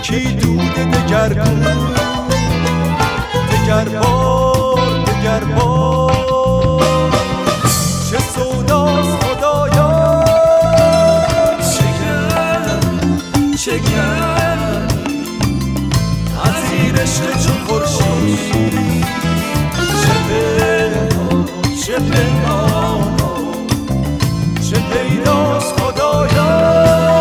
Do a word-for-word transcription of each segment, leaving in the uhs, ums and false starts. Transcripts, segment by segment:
یکی دود دگرگون، دگر بار دگر بار چه سوداست خدایا. چه کرد از این عشق چون خورشید، چه پنهان چه پنهان چه پیداست خدایا.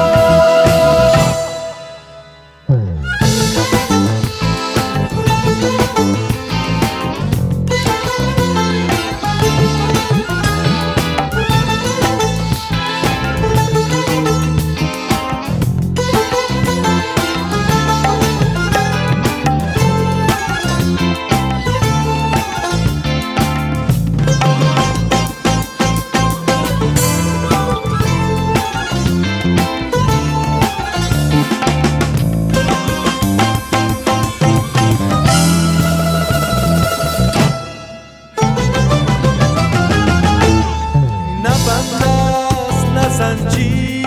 زنجیر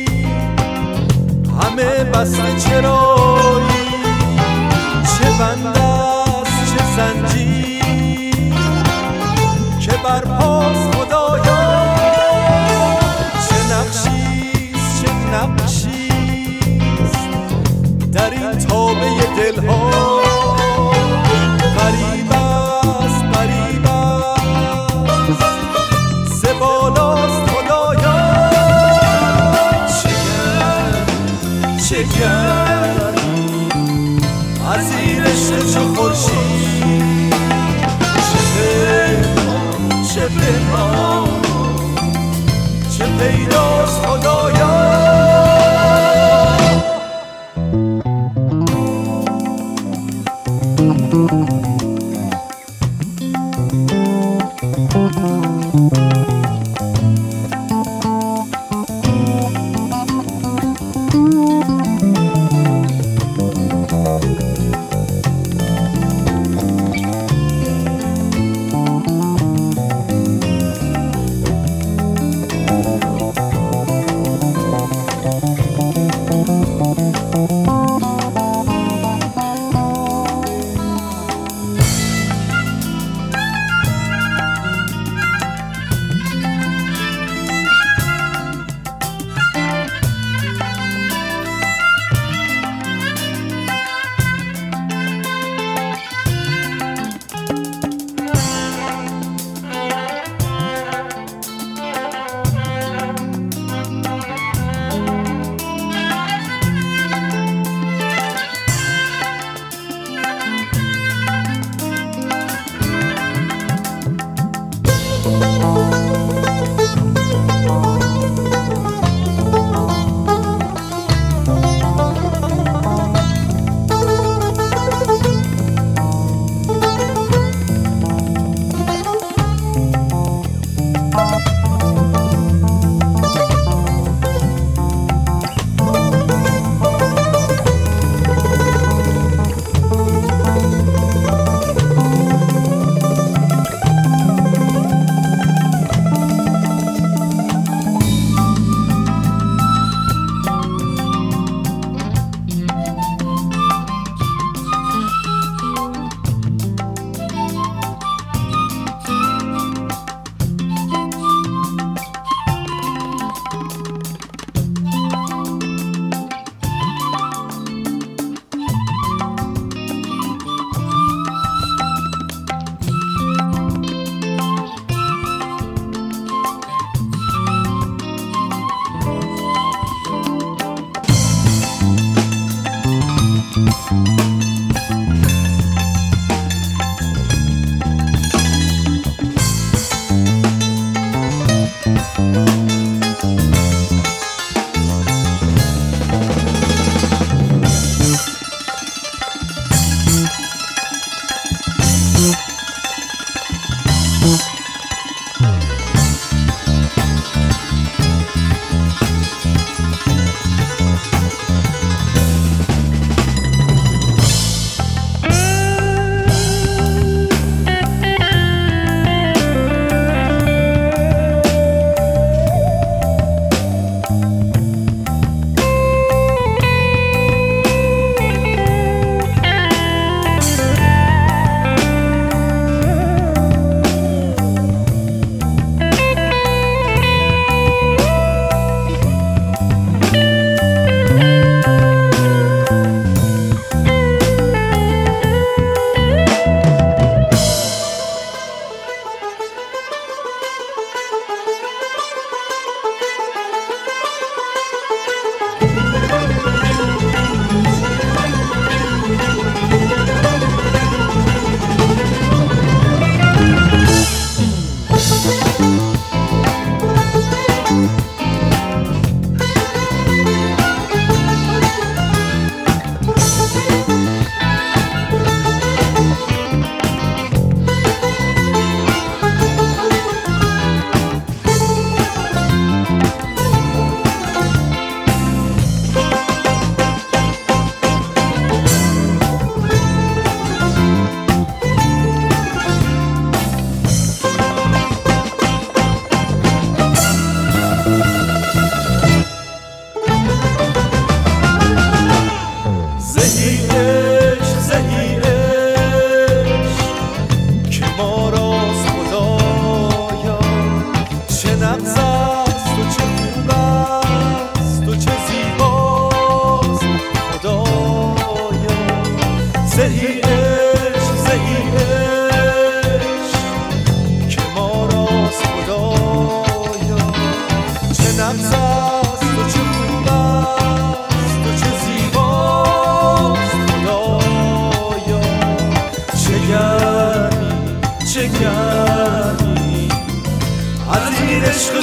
همه بسته چرایی، چه بند است چه زنجیر که برپاست خدایا. چه نقشیست چه نقشیست در این تابه دلها، غریب است غریب است زبالاست خدایا. چه کرد از این عشق چو خورشید، چه پنهان چه پنهان چه پیداست خدایا.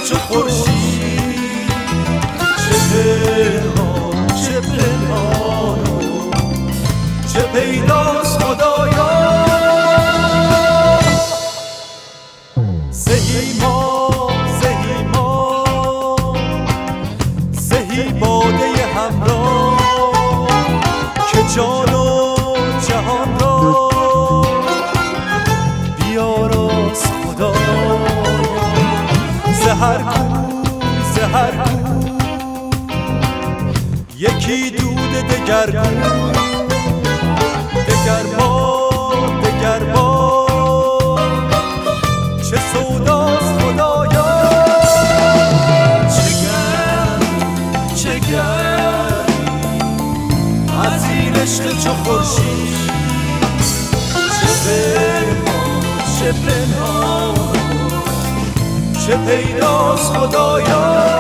چو خورشید، چه پنهان چه پنهان چه پیداست خدایا. زهی ما زهی ما زهی باده همراه که جان و جهان را بیاراست خدایا. زهر کو زهر کو یکی دود دگر کو، دگر بار دگر بار چه سوداست خدایا. چه گرم چه گرم از این عشق چو خورشید، چه پنهان چه پنهان چه پیداست خدایا.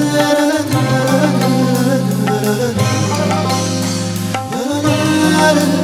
la la